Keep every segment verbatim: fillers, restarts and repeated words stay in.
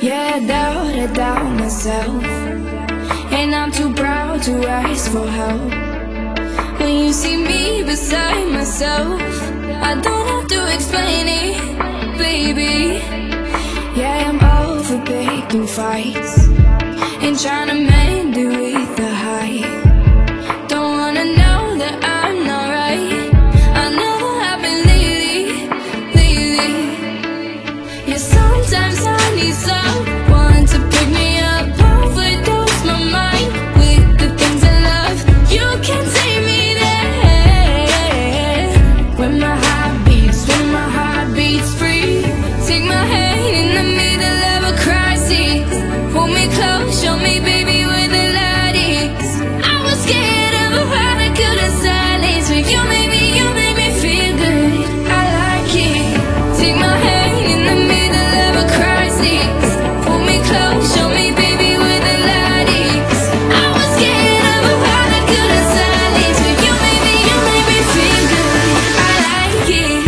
Yeah, I doubt, I doubt myself, and I'm too proud to ask for help. When you see me beside myself, I don't have to explain it, baby. Yeah, I'm over picking fights and trying to mend it with the height. Don't wanna know that I'm not right. I know what happened lately, lately. Yeah, sometimes I need someone to pick me up, overdose my mind with the things I love. You can't take me there. When my heart beats, when my heart beats free, take my hand in the middle of a crisis. Hold me close, show me, baby, where the light is. I was scared of what I couldn't silence, but you made me, you made me feel good. I like it. Take my hand in the middle of a crisis. Hold me close, show me, baby, where the light is. I was scared of what I couldn't silence, but you made me, you made me feel good. I like it.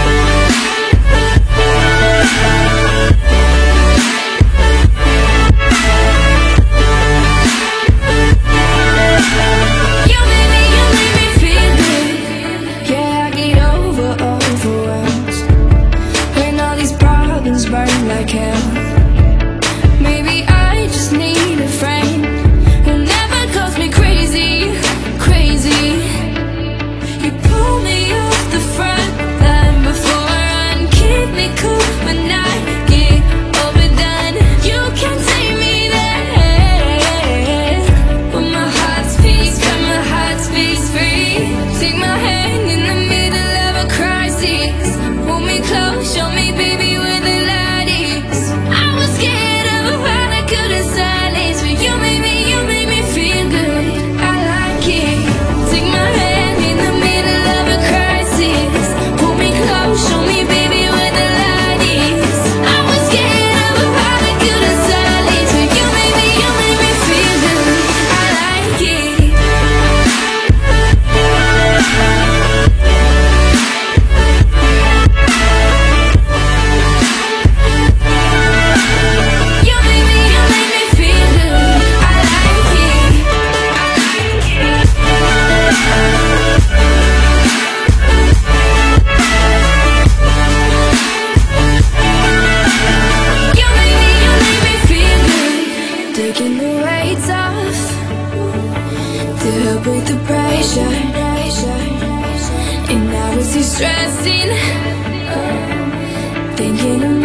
You made me, you made me feel good. Yeah, I get over, overwhelmed when all these problems burn like hell. Maybe I just need a friend who never calls me crazy, crazy. You pull me off the front line before I run, keep me cool when I get overdone. You can't take me there. When my heart speaks, when my heart speaks free, take my hand in the middle of a crisis. Hold me close, show me, baby, where the light is. I was scared of what I couldn't silence, but you made me, you made me feel good. I like it. Take my hand in the middle of a crisis. Pull me close, show me, baby, where the light is. I was scared of what I couldn't silence, but you made me, you made me feel good. I like it. You made me, you made me feel good. I like it. You made me, you made me feel good. Taking the weights off to help with the pressure, and I was just stressing, thinking of